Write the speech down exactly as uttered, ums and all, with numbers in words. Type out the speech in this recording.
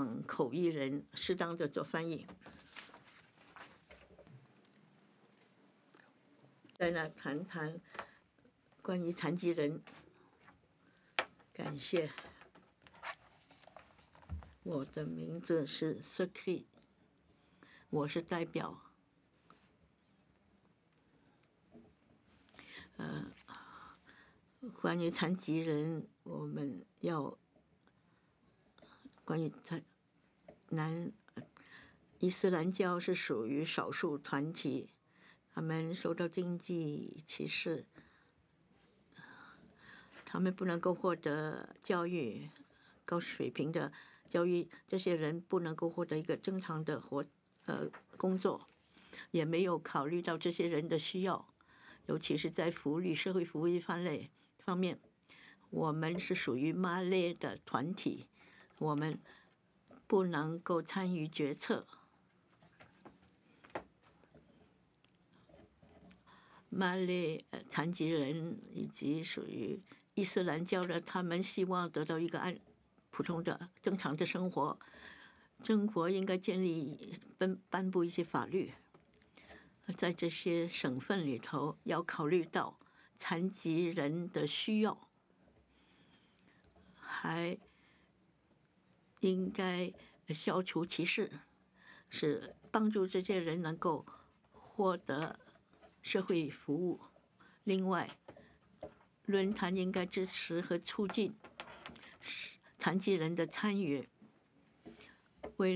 让口译人适当的做翻译。再来谈谈关于残疾人。感谢。我的名字是 Suki， 我是代表呃，关于残疾人，我们要关于残南伊斯兰教是属于少数团体，他们受到经济歧视，他们不能够获得教育，高水平的教育，这些人不能够获得一个正常的活呃工作，也没有考虑到这些人的需要，尤其是在福利、社会福利方类方面，我们是属于马列的团体，我们不能够参与决策。马列残疾人以及属于伊斯兰教的，他们希望得到一个按普通的正常的生活，中国应该建立颁颁布一些法律，在这些省份里头要考虑到残疾人的需要，还应该消除歧视，是帮助这些人能够获得社会服务。另外，论坛应该支持和促进残疾人的参与，为